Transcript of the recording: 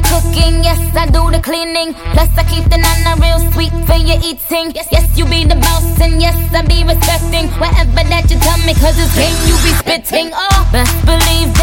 cooking, yes, I do the cleaning. Plus I keep the nana real sweet for your eating. Yes, you be the boss and yes, I be respecting whatever that you tell me, cause it's game you be spitting. Oh, best believe